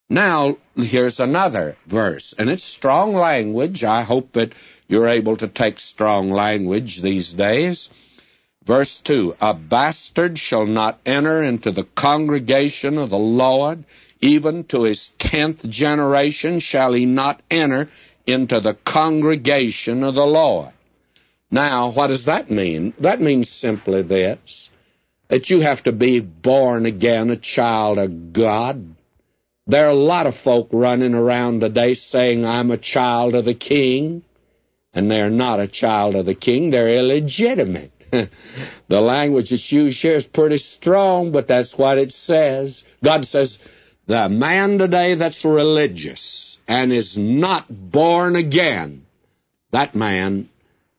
Now, here's another verse, and it's strong language. I hope that you're able to take strong language these days. Verse 2, a bastard shall not enter into the congregation of the Lord, even to his 10th generation shall he not enter into the congregation of the Lord. Now, what does that mean? That means simply this, that you have to be born again, a child of God. There are a lot of folk running around today saying, I'm a child of the King, and they're not a child of the King. They're illegitimate. The language that's used here is pretty strong, but that's what it says. God says, the man today that's religious and is not born again, that man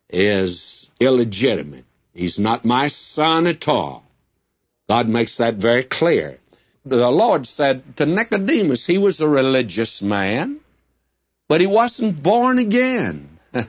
is illegitimate. He's not my son at all. God makes that very clear. The Lord said to Nicodemus, he was a religious man, but he wasn't born again.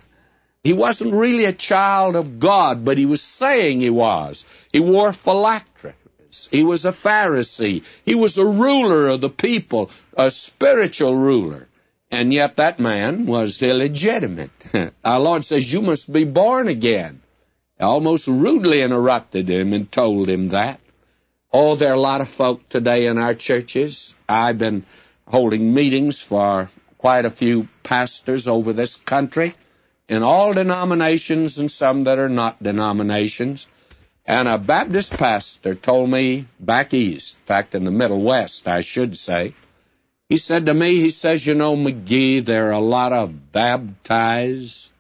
He wasn't really a child of God, but he was saying he was. He wore phylacteries. He was a Pharisee. He was a ruler of the people, a spiritual ruler. And yet that man was illegitimate. Our Lord says, you must be born again. Almost rudely interrupted him and told him that. Oh, there are a lot of folk today in our churches. I've been holding meetings for quite a few pastors over this country, in all denominations and some that are not denominations. And a Baptist pastor told me back east, in fact in the Middle West, I should say, he said to me, he says, you know, McGee, there are a lot of baptized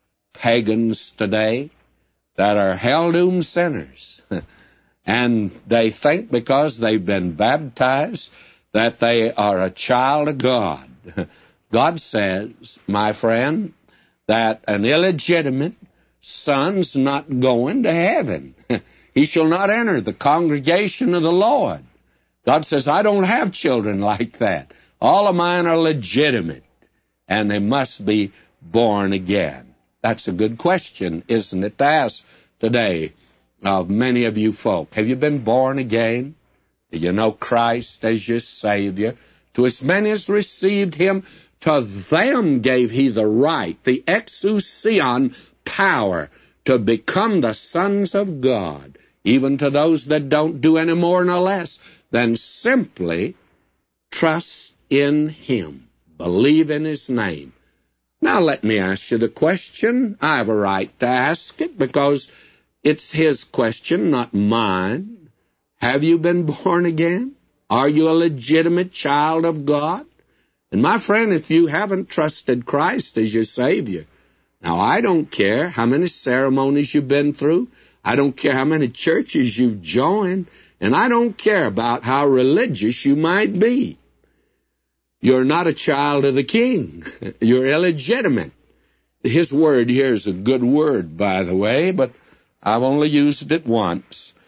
pagans today that are hell-doomed sinners. And they think because they've been baptized that they are a child of God. God says, my friend, that an illegitimate son's not going to heaven. He shall not enter the congregation of the Lord. God says, I don't have children like that. All of mine are legitimate, and they must be born again. That's a good question, isn't it, to ask today of many of you folk. Have you been born again? Do you know Christ as your Savior? To as many as received him, to them gave he the right, the exousion power, to become the sons of God, even to those that don't do any more nor less than simply trust in him, believe in his name. Now let me ask you the question. I have a right to ask it because it's his question, not mine. Have you been born again? Are you a legitimate child of God? And my friend, if you haven't trusted Christ as your Savior, now I don't care how many ceremonies you've been through, I don't care how many churches you've joined, and I don't care about how religious you might be. You're not a child of the King. You're illegitimate. His word here is a good word, by the way, but I've only used it once.